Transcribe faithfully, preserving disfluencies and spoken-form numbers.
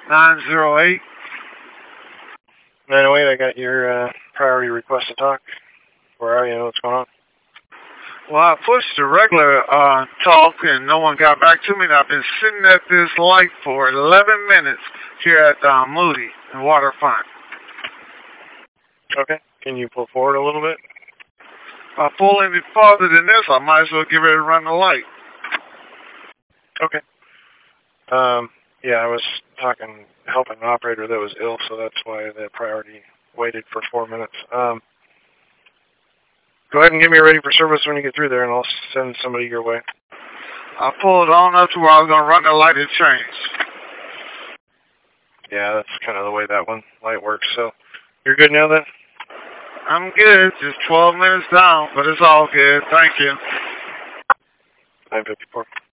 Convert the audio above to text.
nine zero eight. nine oh eight, I got your uh, priority request to talk. Where are you? What's going on? Well, I pushed the regular uh, talk and no one got back to me. I've been sitting at this light for eleven minutes here at uh, Moody and Waterfront. Okay. Can you pull forward a little bit? If I pull any farther than this, I might as well get ready to run the light. Okay. Um, yeah, I was talking, helping an operator that was ill, so that's why the priority waited for four minutes. Um, go ahead and get me ready for service when you get through there, and I'll send somebody your way. I pulled on up to where I was going to run the light and change. Yeah, that's kind of the way that one light works. So, you're good now then? I'm good. Just twelve minutes down, but it's all good. Thank you. nine fifty-four.